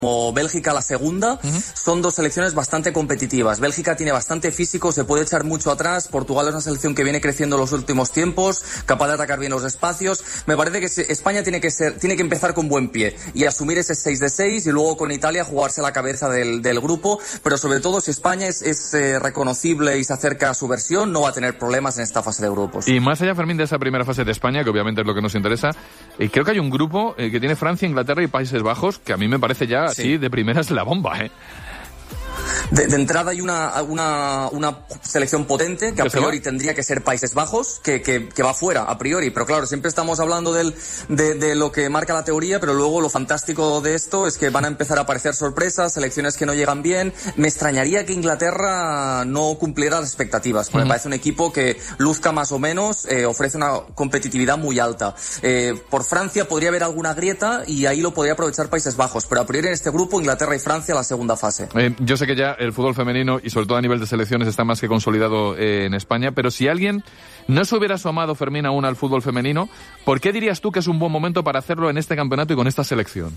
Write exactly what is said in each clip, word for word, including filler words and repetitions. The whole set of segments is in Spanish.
como Bélgica la segunda, uh-huh. son dos selecciones bastante competitivas. Bélgica tiene bastante físico, se puede echar mucho atrás. Portugal es una selección que viene creciendo en los últimos tiempos, capaz de atacar bien los espacios. Me parece que España tiene que ser, tiene que empezar con buen pie y asumir ese seis de seis y luego con Italia jugarse la cabeza del, del grupo. Pero sobre todo, si España es, es eh, reconocible y se acerca a su versión, no va a tener problemas en esta fase de grupos. Y más allá, Fermín, de esa primera fase de España, que obviamente es lo que nos interesa, eh, creo que hay un grupo eh, que tiene Francia, Inglaterra y Países Bajos, que a mí me parece ya sí. así de primeras la bomba, ¿eh? De, de entrada hay una, una, una selección potente que a priori tendría que ser Países Bajos, que, que, que va fuera a priori, pero claro, siempre estamos hablando del, de, de lo que marca la teoría, pero luego lo fantástico de esto es que van a empezar a aparecer sorpresas, selecciones que no llegan bien. Me extrañaría que Inglaterra no cumpliera las expectativas, porque uh-huh. me parece un equipo que luzca más o menos, eh, ofrece una competitividad muy alta. Eh, por Francia podría haber alguna grieta y ahí lo podría aprovechar Países Bajos, pero a priori en este grupo Inglaterra y Francia la segunda fase. Eh, yo sé que ya el fútbol femenino y sobre todo a nivel de selecciones está más que consolidado eh, en España, pero si alguien no se hubiera asomado, Fermín, aún al fútbol femenino, ¿por qué dirías tú que es un buen momento para hacerlo en este campeonato y con esta selección?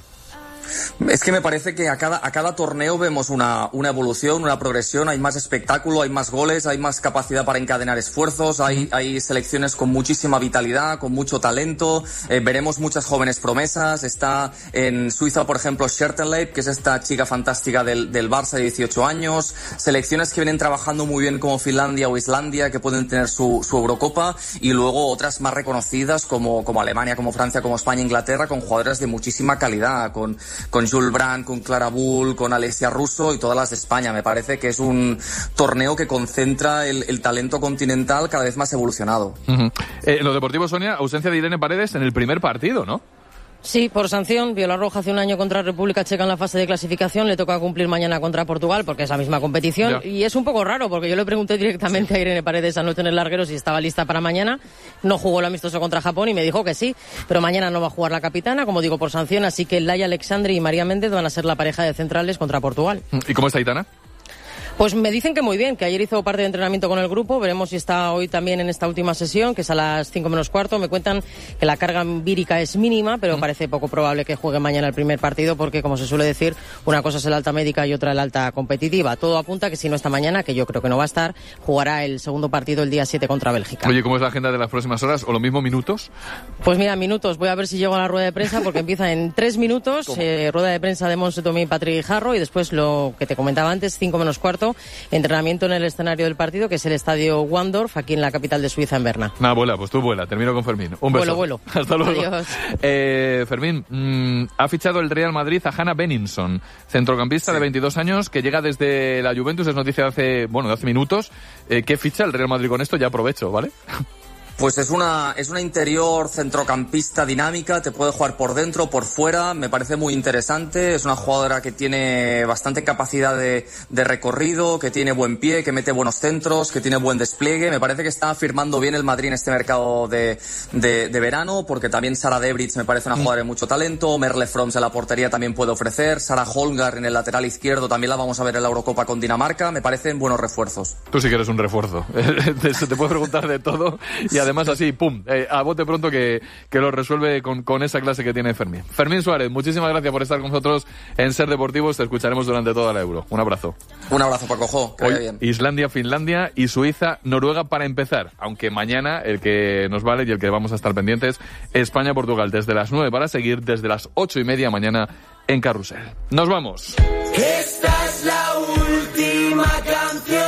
Es que me parece que a cada, a cada torneo vemos una, una evolución, una progresión, hay más espectáculo, hay más goles, hay más capacidad para encadenar esfuerzos, hay, hay selecciones con muchísima vitalidad, con mucho talento, eh, veremos muchas jóvenes promesas. Está en Suiza, por ejemplo, Schertenleib, que es esta chica fantástica del, del Barça de dieciocho años, selecciones que vienen trabajando muy bien como Finlandia o Islandia, que pueden tener su, su Eurocopa, y luego otras más reconocidas como, como Alemania, como Francia, como España, Inglaterra, con jugadoras de muchísima calidad, con con Jules Brandt, con Clara Bull, con Alessia Russo y todas las de España. Me parece que es un torneo que concentra el, el talento continental cada vez más evolucionado. Uh-huh. Eh, lo deportivo, Sonia, ausencia de Irene Paredes en el primer partido, ¿no? Sí, por sanción, vio la roja hace un año contra República Checa en la fase de clasificación, le toca cumplir mañana contra Portugal porque es la misma competición. Ya. Y es un poco raro porque yo le pregunté directamente sí. a Irene Paredes anoche en el larguero si estaba lista para mañana. No jugó el amistoso contra Japón y me dijo que sí, pero mañana no va a jugar la capitana, como digo, por sanción, así que Laia Alexandri y María Méndez van a ser la pareja de centrales contra Portugal. ¿Y cómo está Aitana? Pues me dicen que muy bien, que ayer hizo parte de entrenamiento con el grupo, veremos si está hoy también en esta última sesión, que es a las cinco menos cuarto. Me cuentan que la carga vírica es mínima, pero mm. parece poco probable que juegue mañana el primer partido, porque, como se suele decir, una cosa es el alta médica y otra el alta competitiva. Todo apunta que si no está mañana, que yo creo que no va a estar, jugará el segundo partido el día siete contra Bélgica. Oye, ¿cómo es la agenda de las próximas horas? ¿O lo mismo minutos? Pues mira, minutos. Voy a ver si llego a la rueda de prensa, porque empieza en tres minutos, eh, rueda de prensa de Montse Tomé y Patrick Jarro, y después lo que te comentaba antes, cinco menos cuarto, entrenamiento en el escenario del partido, que es el estadio Wandorf, aquí en la capital de Suiza, en Berna. Nada, vuela, pues tú vuela. Termino con Fermín. Un beso. Vuelo, vuelo. Hasta luego. Adiós. Eh, Fermín, mmm, ha fichado el Real Madrid a Hannah Benninson, centrocampista sí. de veintidós años, que llega desde la Juventus, es noticia de hace, bueno, de hace minutos. Eh, ¿Qué ficha el Real Madrid con esto? Ya aprovecho, ¿vale? Pues es una, es una interior centrocampista dinámica, te puede jugar por dentro, por fuera, me parece muy interesante. Es una jugadora que tiene bastante capacidad de, de recorrido, que tiene buen pie, que mete buenos centros, que tiene buen despliegue. Me parece que está firmando bien el Madrid en este mercado de, de, de verano, porque también Sara Debritz me parece una jugadora de mucho talento, Merle Froms en la portería también puede ofrecer, Sara Holmgren en el lateral izquierdo también la vamos a ver en la Eurocopa con Dinamarca. Me parecen buenos refuerzos. Tú sí que eres un refuerzo. Se te puede preguntar de todo y además así, pum, eh, a bote pronto que, que lo resuelve con, con esa clase que tiene Fermín. Fermín Suárez, muchísimas gracias por estar con nosotros en Ser Deportivos. Te escucharemos durante toda la Euro. Un abrazo. Un abrazo, Paco Jo, que vaya bien. Islandia, Finlandia y Suiza, Noruega para empezar. Aunque mañana el que nos vale y el que vamos a estar pendientes, España, Portugal, desde las nueve para seguir, desde las ocho y media mañana en Carrusel. Nos vamos. Esta es la última canción.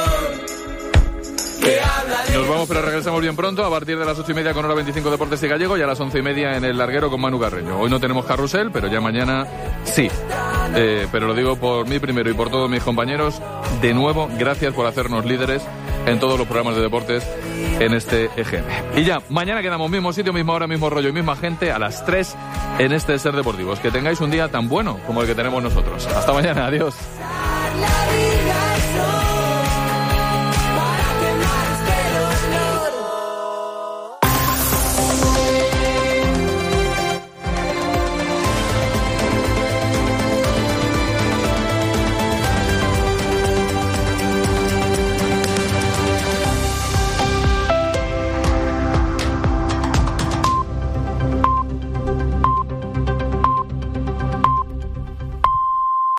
Nos vamos, pero regresamos bien pronto, a partir de las ocho y media con Hora veinticinco Deportes y Gallego, y a las once y media en el larguero con Manu Carreño. Hoy no tenemos carrusel, pero ya mañana sí. Eh, pero lo digo por mí primero y por todos mis compañeros. De nuevo, gracias por hacernos líderes en todos los programas de deportes en este E G M. Y ya, mañana quedamos mismo sitio, misma hora, mismo rollo y misma gente a las tres en este Ser Deportivos. Que tengáis un día tan bueno como el que tenemos nosotros. Hasta mañana, adiós.